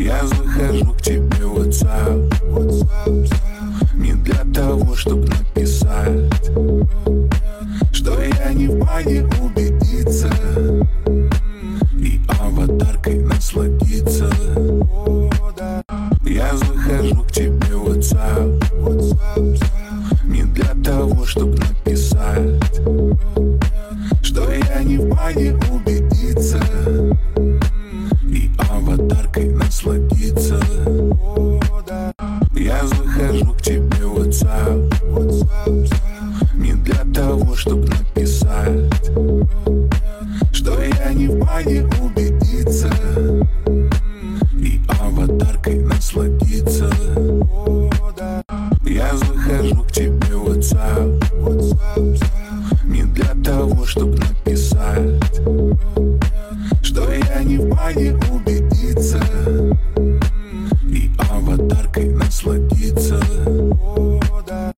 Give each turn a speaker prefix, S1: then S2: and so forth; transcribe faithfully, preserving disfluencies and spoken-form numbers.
S1: Я захожу к тебе в WhatsApp не для того, чтоб написать, что я не в бане убедиться и аватаркой насладиться. Я захожу к тебе в WhatsApp не для того, чтоб написать, что я не в бане убедиться и аватаркой насладиться. Я захожу к тебе в WhatsApp не для того, чтоб написать, что я не в бане убедиться и аватаркой насладиться. Я захожу к тебе в WhatsApp не для того, чтоб написать, что я не в бане убедиться и аватаркой насладиться.